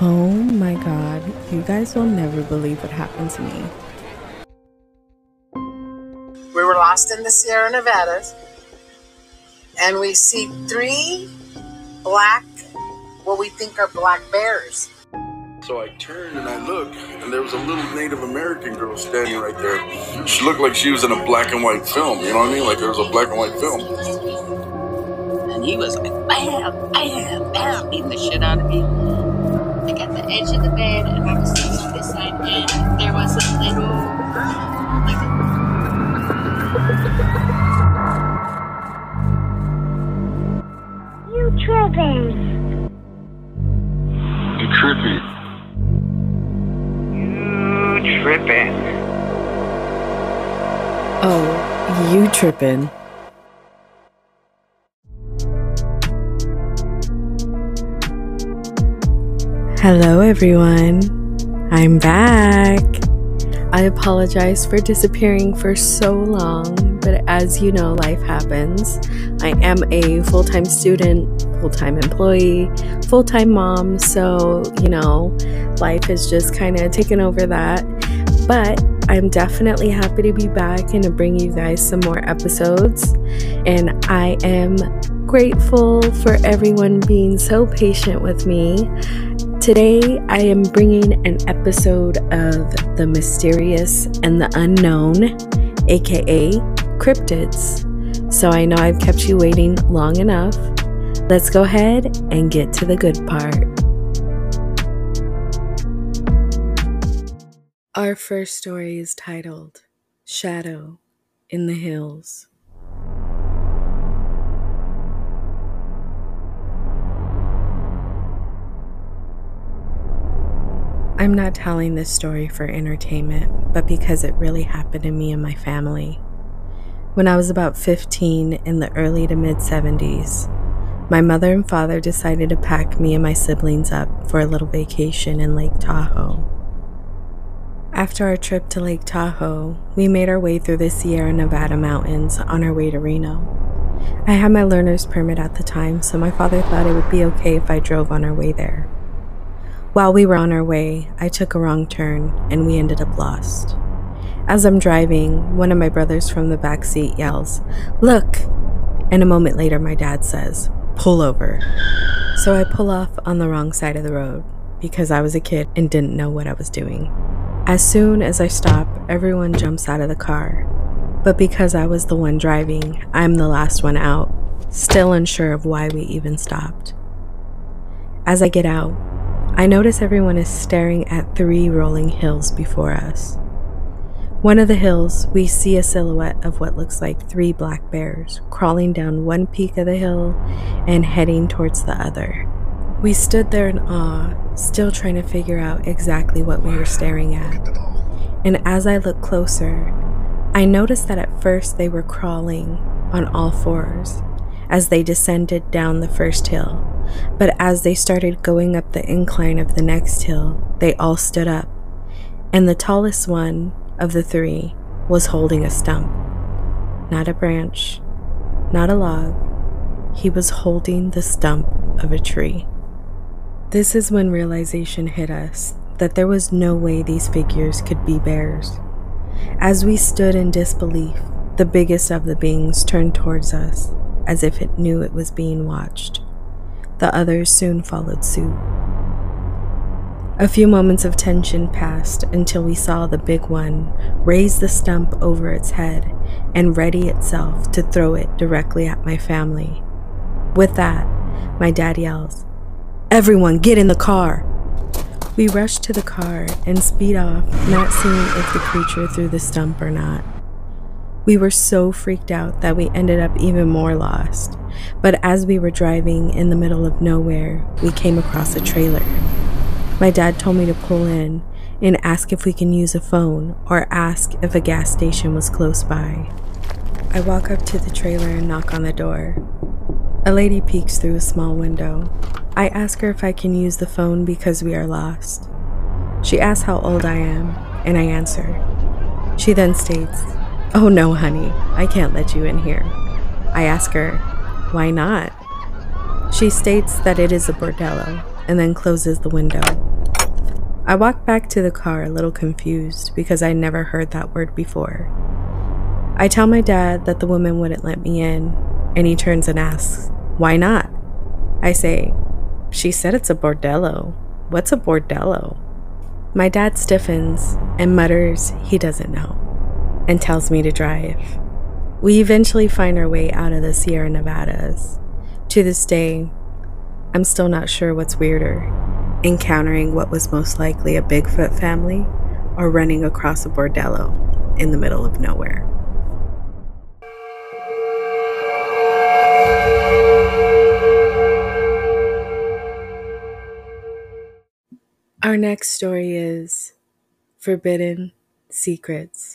Oh my god, you guys will never believe what happened to me. We were lost in the Sierra Nevadas, and we see three black, what we think are black bears. So I turned and I looked, and there was a little Native American girl standing right there. She looked like she was in a black and white film, you know what I mean? Like there was a black and white film. And he was like, bam, bam, bam, beating the shit out of me. Like at the edge of the bed, and I was sitting on this side, and there was a little girl, like You tripping. You trippy. You tripping. Oh, you trippin'. Hello everyone, I'm back. I apologize for disappearing for so long, but as you know, life happens. I am a full-time student, full-time employee, full-time mom, so, life has just kind of taken over that. But I'm definitely happy to be back and to bring you guys some more episodes. And I am grateful for everyone being so patient with me. Today, I am bringing an episode of The Mysterious and the Unknown, aka cryptids. So I know I've kept you waiting long enough. Let's go ahead and get to the good part. Our first story is titled Shadow in the Hills. I'm not telling this story for entertainment, but because it really happened to me and my family. When I was about 15 in the early to mid 70s, my mother and father decided to pack me and my siblings up for a little vacation in Lake Tahoe. After our trip to Lake Tahoe, we made our way through the Sierra Nevada mountains on our way to Reno. I had my learner's permit at the time, so my father thought it would be okay if I drove on our way there. While we were on our way, I took a wrong turn and we ended up lost. As I'm driving, one of my brothers from the back seat yells, "Look!" And a moment later, my dad says, "Pull over." So I pull off on the wrong side of the road because I was a kid and didn't know what I was doing. As soon as I stop, everyone jumps out of the car. But because I was the one driving, I'm the last one out, still unsure of why we even stopped. As I get out, I notice everyone is staring at three rolling hills before us. One of the hills, we see a silhouette of what looks like three black bears crawling down one peak of the hill and heading towards the other. We stood there in awe, still trying to figure out exactly what we were staring at. And as I looked closer, I noticed that at first they were crawling on all fours as they descended down the first hill. But as they started going up the incline of the next hill, they all stood up, and the tallest one of the three was holding a stump. Not a branch, not a log. He was holding the stump of a tree. This is when realization hit us that there was no way these figures could be bears. As we stood in disbelief, the biggest of the beings turned towards us as if it knew it was being watched. The others soon followed suit. A few moments of tension passed until we saw the big one raise the stump over its head and ready itself to throw it directly at my family. With that, my dad yells, "Everyone get in the car!" We rush to the car and speed off, not seeing if the creature threw the stump or not. We were so freaked out that we ended up even more lost. But as we were driving in the middle of nowhere, we came across a trailer. My dad told me to pull in and ask if we can use a phone or ask if a gas station was close by. I walk up to the trailer and knock on the door. A lady peeks through a small window. I ask her if I can use the phone because we are lost. She asks how old I am, and I answer. She then states, "Oh no, honey, I can't let you in here." I ask her, "Why not?" She states that it is a bordello and then closes the window. I walk back to the car a little confused because I never heard that word before. I tell my dad that the woman wouldn't let me in, and he turns and asks, "Why not?" I say, "She said it's a bordello. What's a bordello?" My dad stiffens and mutters he doesn't know, and tells me to drive. We eventually find our way out of the Sierra Nevadas. To this day, I'm still not sure what's weirder, encountering what was most likely a Bigfoot family or running across a bordello in the middle of nowhere. Our next story is Forbidden Secrets.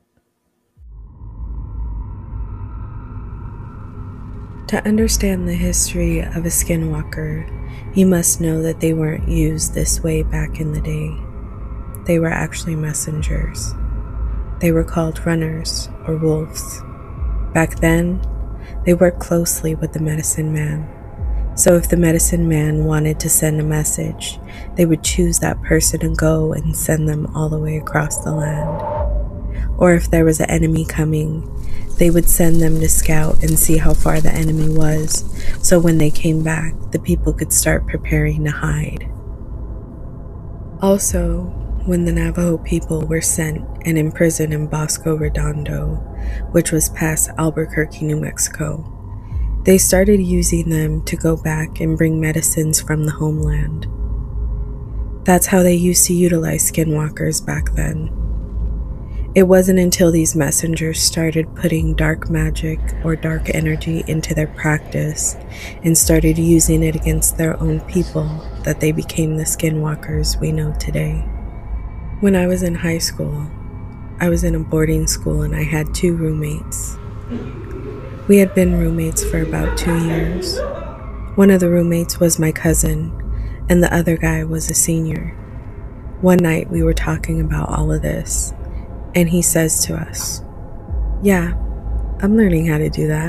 To understand the history of a skinwalker, you must know that they weren't used this way back in the day. They were actually messengers. They were called runners or wolves. Back then, they worked closely with the medicine man. So if the medicine man wanted to send a message, they would choose that person and go and send them all the way across the land. Or if there was an enemy coming, they would send them to scout and see how far the enemy was, so when they came back, the people could start preparing to hide. Also, when the Navajo people were sent and imprisoned in Bosco Redondo, which was past Albuquerque, New Mexico, they started using them to go back and bring medicines from the homeland. That's how they used to utilize skinwalkers back then. It wasn't until these messengers started putting dark magic or dark energy into their practice and started using it against their own people that they became the skinwalkers we know today. When I was in high school, I was in a boarding school and I had 2 roommates. We had been roommates for about 2 years. One of the roommates was my cousin, and the other guy was a senior. One night we were talking about all of this, and he says to us, "Yeah, I'm learning how to do that."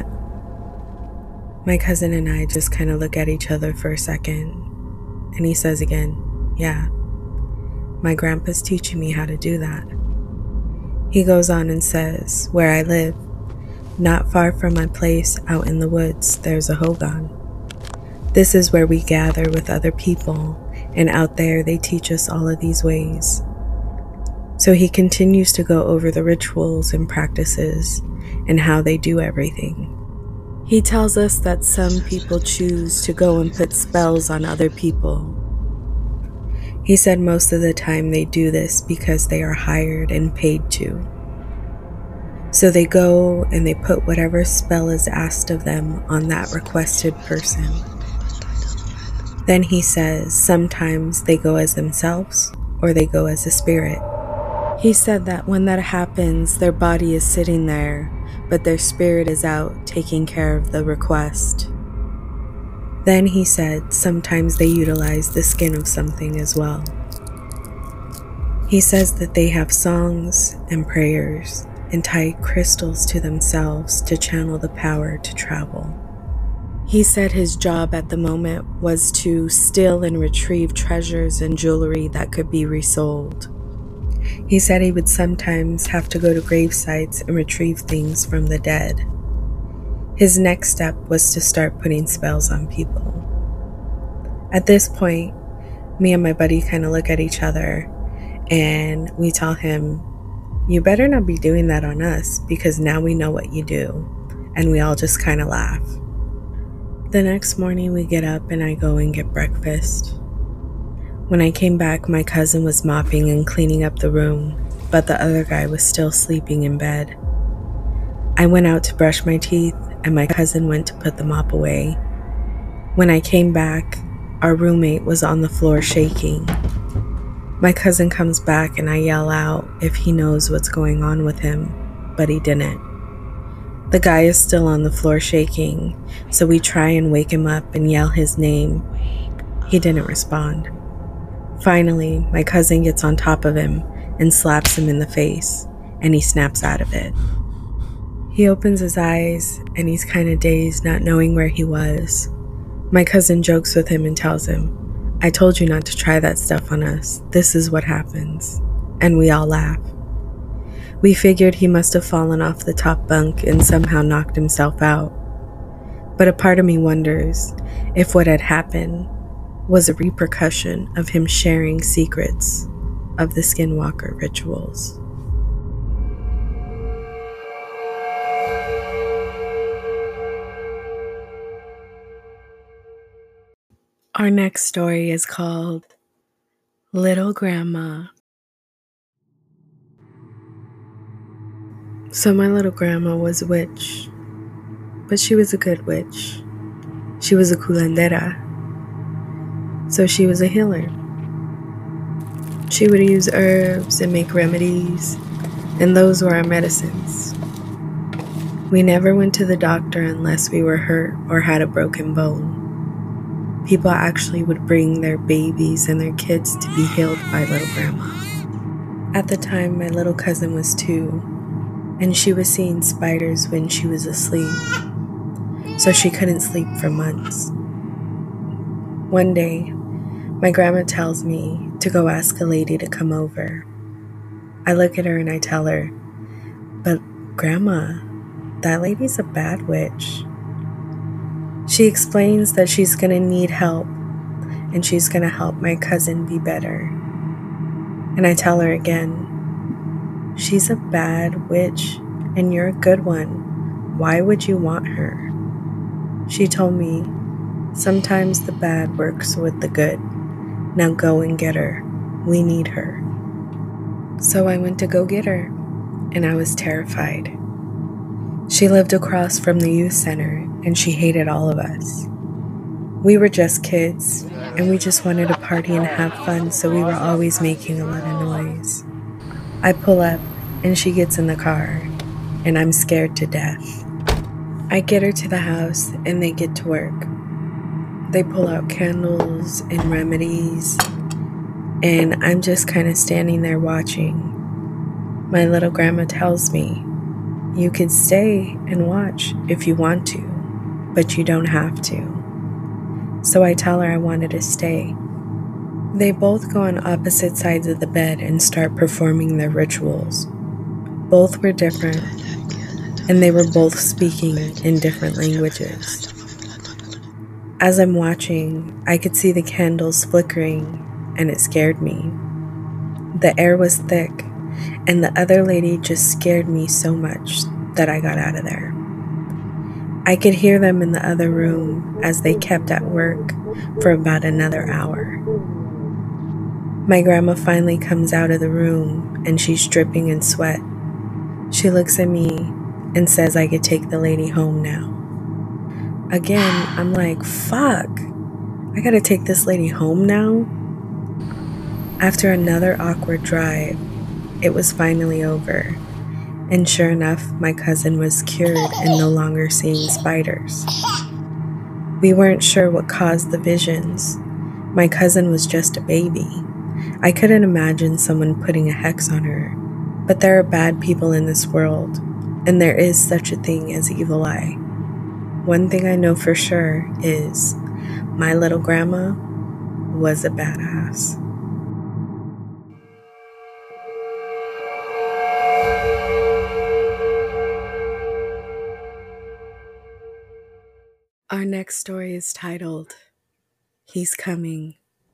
My cousin and I just kind of look at each other for a second, and he says again, "Yeah, my grandpa's teaching me how to do that." He goes on and says, "Where I live, not far from my place out in the woods, there's a hogan. This is where we gather with other people, and out there they teach us all of these ways." So he continues to go over the rituals and practices and how they do everything. He tells us that some people choose to go and put spells on other people. He said most of the time they do this because they are hired and paid to. So they go and they put whatever spell is asked of them on that requested person. Then he says sometimes they go as themselves or they go as a spirit. He said that when that happens, their body is sitting there, but their spirit is out taking care of the request. Then he said sometimes they utilize the skin of something as well. He says that they have songs and prayers and tie crystals to themselves to channel the power to travel. He said his job at the moment was to steal and retrieve treasures and jewelry that could be resold. He said he would sometimes have to go to grave sites and retrieve things from the dead. His next step was to start putting spells on people. At this point, me and my buddy kind of look at each other and we tell him, "You better not be doing that on us because now we know what you do." And we all just kind of laugh. The next morning we get up and I go and get breakfast. When I came back, my cousin was mopping and cleaning up the room, but the other guy was still sleeping in bed. I went out to brush my teeth and my cousin went to put the mop away. When I came back, our roommate was on the floor shaking. My cousin comes back and I yell out if he knows what's going on with him, but he didn't. The guy is still on the floor shaking, so we try and wake him up and yell his name. He didn't respond. Finally, my cousin gets on top of him and slaps him in the face, and he snaps out of it. He opens his eyes and he's kind of dazed, not knowing where he was. My cousin jokes with him and tells him, I told you not to try that stuff on us. This is what happens. And we all laugh. We figured he must have fallen off the top bunk and somehow knocked himself out. But a part of me wonders if what had happened was a repercussion of him sharing secrets of the Skinwalker rituals. Our next story is called Little Grandma. So my little grandma was a witch, but she was a good witch. She was a curandera, so she was a healer. She would use herbs and make remedies, and those were our medicines. We never went to the doctor unless we were hurt or had a broken bone. People actually would bring their babies and their kids to be healed by little grandma. At the time, my little cousin was 2, and she was seeing spiders when she was asleep, so she couldn't sleep for months. One day, my grandma tells me to go ask a lady to come over. I look at her and I tell her, "But Grandma, that lady's a bad witch." She explains that she's gonna need help and she's gonna help my cousin be better. And I tell her again, "She's a bad witch and you're a good one. Why would you want her?" She told me, "Sometimes the bad works with the good. Now go and get her. We need her." So I went to go get her, and I was terrified. She lived across from the youth center, and she hated all of us. We were just kids, and we just wanted to party and have fun, so we were always making a lot of noise. I pull up, and she gets in the car, and I'm scared to death. I get her to the house, and they get to work. They pull out candles and remedies, and I'm just kind of standing there watching. My little grandma tells me, "You could stay and watch if you want to, but you don't have to." So I tell her I wanted to stay. They both go on opposite sides of the bed and start performing their rituals. Both were different, and they were both speaking in different languages. As I'm watching, I could see the candles flickering, and it scared me. The air was thick, and the other lady just scared me so much that I got out of there. I could hear them in the other room as they kept at work for about another hour. My grandma finally comes out of the room, and she's dripping in sweat. She looks at me and says I could take the lady home now. Again, I'm like, fuck, I gotta take this lady home now? After another awkward drive, it was finally over, and sure enough, my cousin was cured and no longer seeing spiders. We weren't sure what caused the visions. My cousin was just a baby. I couldn't imagine someone putting a hex on her, but there are bad people in this world, and there is such a thing as evil eye. One thing I know for sure is my little grandma was a badass. Our next story is titled, He's Coming.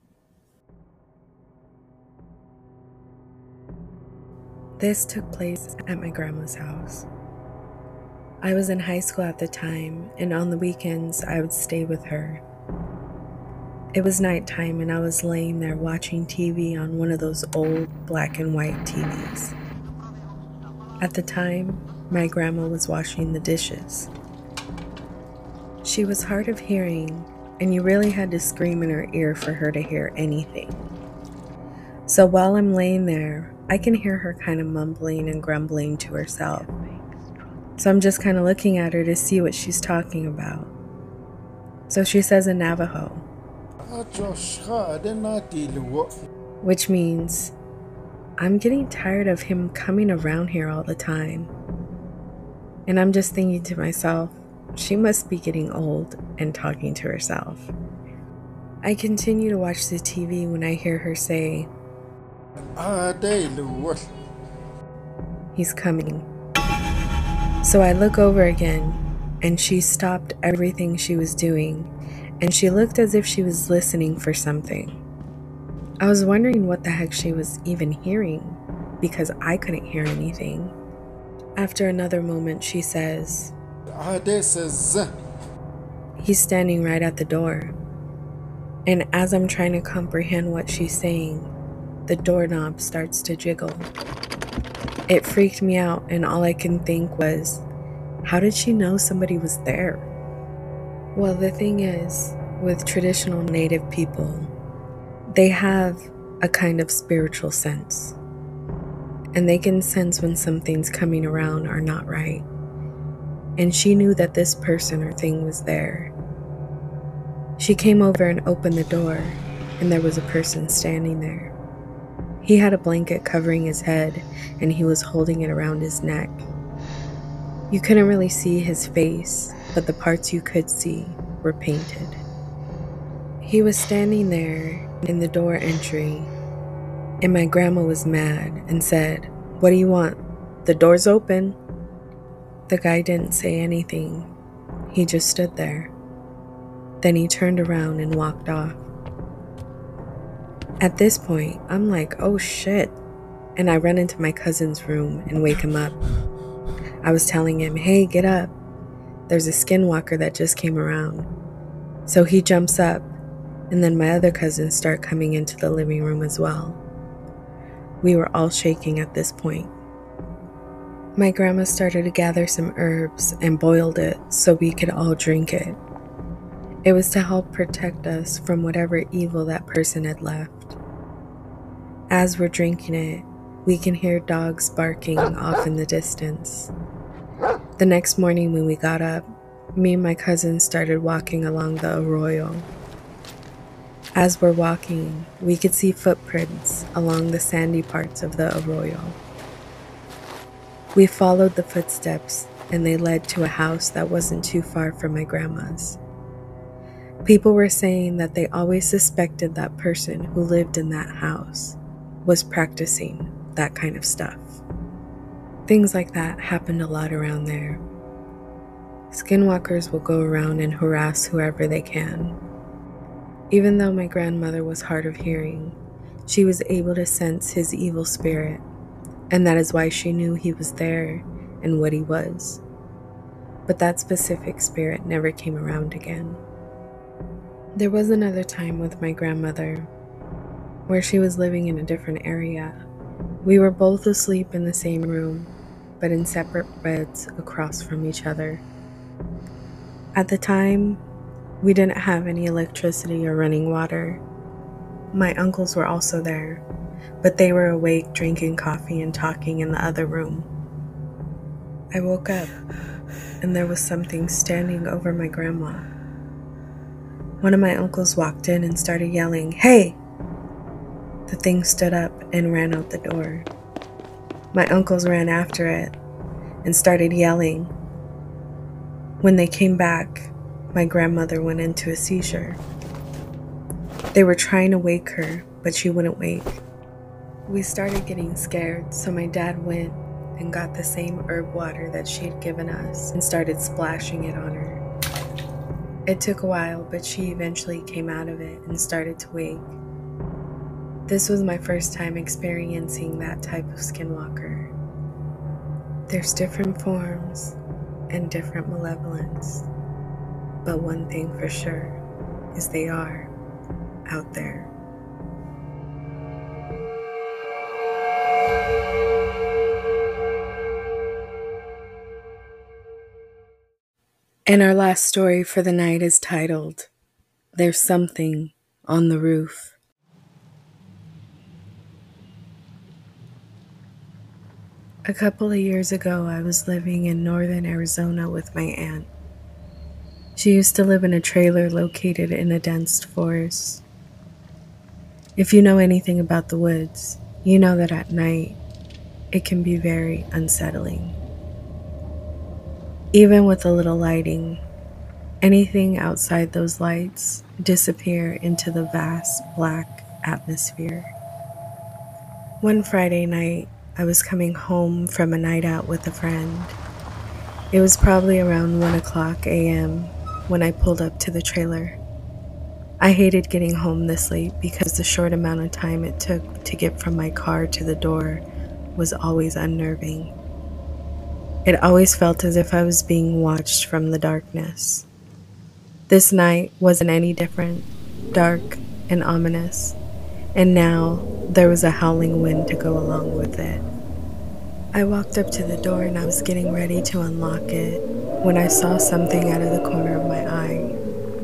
This took place at my grandma's house. I was in high school at the time, and on the weekends I would stay with her. It was nighttime, and I was laying there watching TV on one of those old black and white TVs. At the time, my grandma was washing the dishes. She was hard of hearing, and you really had to scream in her ear for her to hear anything. So while I'm laying there, I can hear her kind of mumbling and grumbling to herself. So I'm just kind of looking at her to see what she's talking about. So she says in Navajo, which means, I'm getting tired of him coming around here all the time. And I'm just thinking to myself, she must be getting old and talking to herself. I continue to watch the TV when I hear her say, "He's coming." So I look over again, and she stopped everything she was doing, and she looked as if she was listening for something. I was wondering what the heck she was even hearing, because I couldn't hear anything. After another moment, she says, "He's standing right at the door." And as I'm trying to comprehend what she's saying, the doorknob starts to jiggle. It freaked me out, and all I can think was, how did she know somebody was there? Well, the thing is, with traditional Native people, they have a kind of spiritual sense, and they can sense when something's coming around or not right. And she knew that this person or thing was there. She came over and opened the door, and there was a person standing there. He had a blanket covering his head, and he was holding it around his neck. You couldn't really see his face, but the parts you could see were painted. He was standing there in the door entry, and my grandma was mad and said, "What do you want? The door's open." The guy didn't say anything. He just stood there. Then he turned around and walked off. At this point, I'm like, oh shit. And I run into my cousin's room and wake him up. I was telling him, "Hey, get up. There's a skinwalker that just came around." So he jumps up, and then my other cousins start coming into the living room as well. We were all shaking at this point. My grandma started to gather some herbs and boiled it so we could all drink it. It was to help protect us from whatever evil that person had left. As we're drinking it, we can hear dogs barking off in the distance. The next morning when we got up, me and my cousin started walking along the arroyo. As we're walking, we could see footprints along the sandy parts of the arroyo. We followed the footsteps, and they led to a house that wasn't too far from my grandma's. People were saying that they always suspected that person who lived in that house was practicing that kind of stuff. Things like that happened a lot around there. Skinwalkers will go around and harass whoever they can. Even though my grandmother was hard of hearing, she was able to sense his evil spirit, and that is why she knew he was there and what he was. But that specific spirit never came around again. There was another time with my grandmother where she was living in a different area. We were both asleep in the same room, but in separate beds across from each other. At the time, we didn't have any electricity or running water. My uncles were also there, but they were awake drinking coffee and talking in the other room. I woke up, and there was something standing over my grandma. One of my uncles walked in and started yelling, "Hey!" The thing stood up and ran out the door. My uncles ran after it and started yelling. When they came back, my grandmother went into a seizure. They were trying to wake her, but she wouldn't wake. We started getting scared, so my dad went and got the same herb water that she had given us and started splashing it on her. It took a while, but she eventually came out of it and started to wake. This was my first time experiencing that type of skinwalker. There's different forms and different malevolence, but one thing for sure is they are out there. And our last story for the night is titled, "There's Something on the Roof." A couple of years ago, I was living in northern Arizona with my aunt. She used to live in a trailer located in a dense forest. If you know anything about the woods, you know that at night, it can be very unsettling. Even with a little lighting, anything outside those lights disappear into the vast black atmosphere. One Friday night, I was coming home from a night out with a friend. It was probably around 1:00 a.m. when I pulled up to the trailer. I hated getting home this late because the short amount of time it took to get from my car to the door was always unnerving. It always felt as if I was being watched from the darkness. This night wasn't any different, dark and ominous, and now there was a howling wind to go along with it. I walked up to the door and I was getting ready to unlock it when I saw something out of the corner of my eye.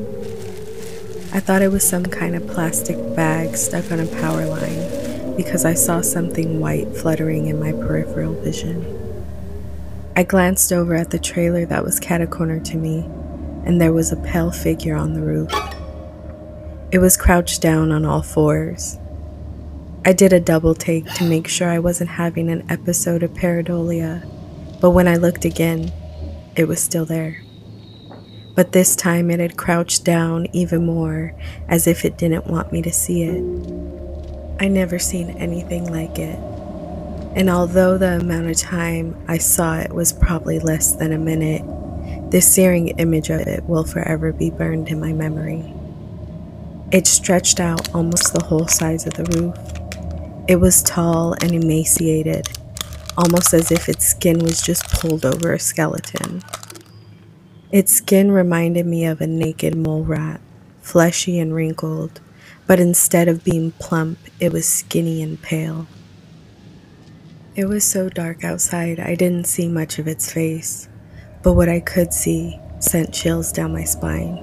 I thought it was some kind of plastic bag stuck on a power line because I saw something white fluttering in my peripheral vision. I glanced over at the trailer that was cat-a-corner to me, and there was a pale figure on the roof. It was crouched down on all fours. I did a double take to make sure I wasn't having an episode of pareidolia, but when I looked again, it was still there. But this time it had crouched down even more, as if it didn't want me to see it. I never seen anything like it, and although the amount of time I saw it was probably less than a minute, this searing image of it will forever be burned in my memory. It stretched out almost the whole size of the roof. It was tall and emaciated, almost as if its skin was just pulled over a skeleton. Its skin reminded me of a naked mole rat, fleshy and wrinkled, but instead of being plump, it was skinny and pale. It was so dark outside I didn't see much of its face, but what I could see sent chills down my spine.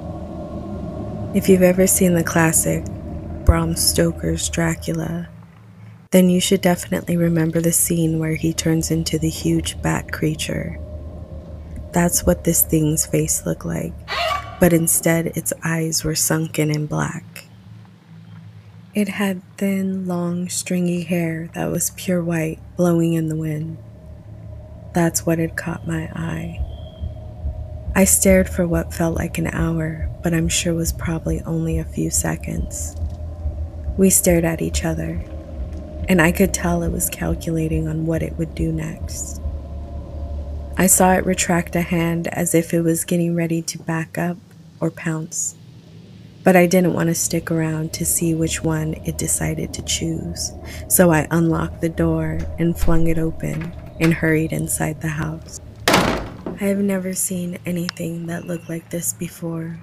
If you've ever seen the classic Bram Stoker's Dracula, then you should definitely remember the scene where he turns into the huge bat creature. That's what this thing's face looked like, but instead its eyes were sunken in black. It had thin, long, stringy hair that was pure white, blowing in the wind. That's what had caught my eye. I stared for what felt like an hour, but I'm sure was probably only a few seconds. We stared at each other, and I could tell it was calculating on what it would do next. I saw it retract a hand as if it was getting ready to back up or pounce, but I didn't want to stick around to see which one it decided to choose, so I unlocked the door and flung it open and hurried inside the house. I have never seen anything that looked like this before.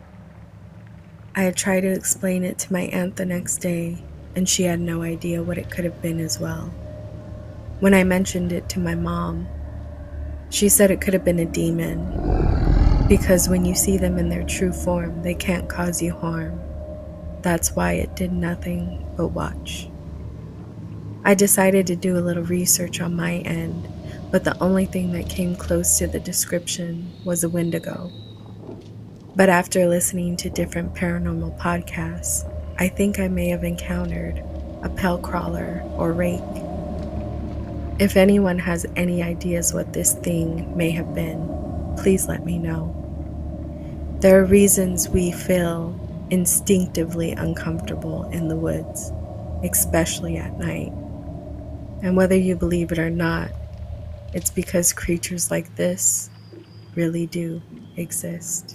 I had tried to explain it to my aunt the next day, and she had no idea what it could have been as well. When I mentioned it to my mom, she said it could have been a demon, because when you see them in their true form, they can't cause you harm. That's why it did nothing but watch. I decided to do a little research on my end, but the only thing that came close to the description was a Wendigo. But after listening to different paranormal podcasts, I think I may have encountered a pell crawler or rake. If anyone has any ideas what this thing may have been, please let me know. There are reasons we feel instinctively uncomfortable in the woods, especially at night. And whether you believe it or not, it's because creatures like this really do exist.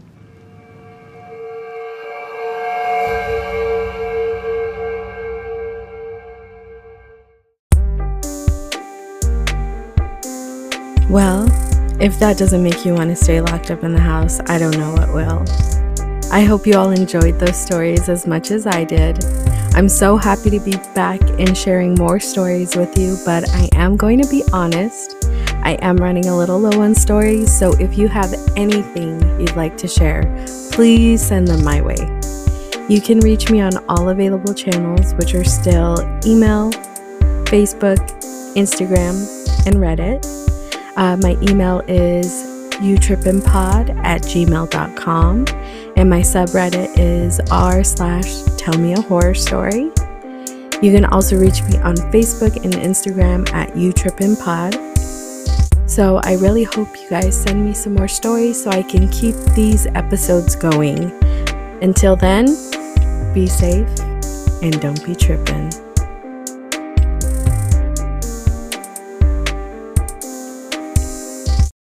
Well, if that doesn't make you want to stay locked up in the house, I don't know what will. I hope you all enjoyed those stories as much as I did. I'm so happy to be back and sharing more stories with you, but I am going to be honest. I am running a little low on stories, so if you have anything you'd like to share, please send them my way. You can reach me on all available channels, which are still email, Facebook, Instagram, and Reddit. My email is youtrippinpod@gmail.com, and my subreddit is r/tellmeahorrorstory. You can also reach me on Facebook and Instagram at youtrippinpod. So I really hope you guys send me some more stories so I can keep these episodes going. Until then, be safe and don't be tripping.